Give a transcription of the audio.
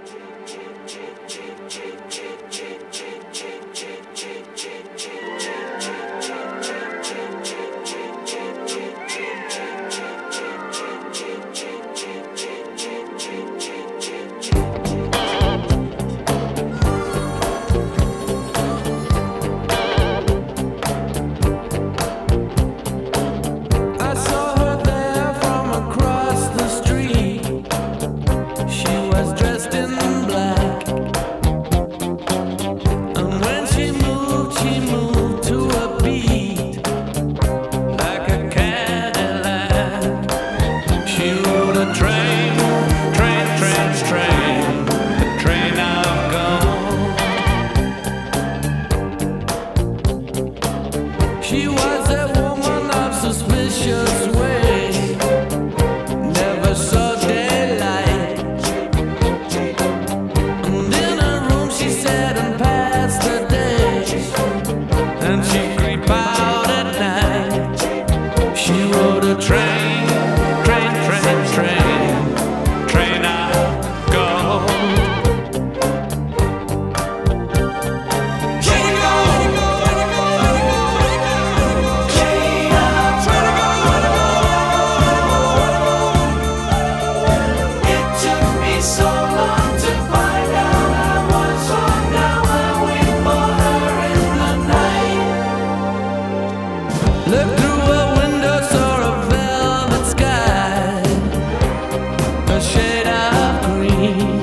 She was a woman of suspicious ways, never saw daylight. And in her room she sat and passed the days, and she creep out at night. She rode a train, train, train, train, train of gold. Looked through a window, saw a velvet sky, a shade of green.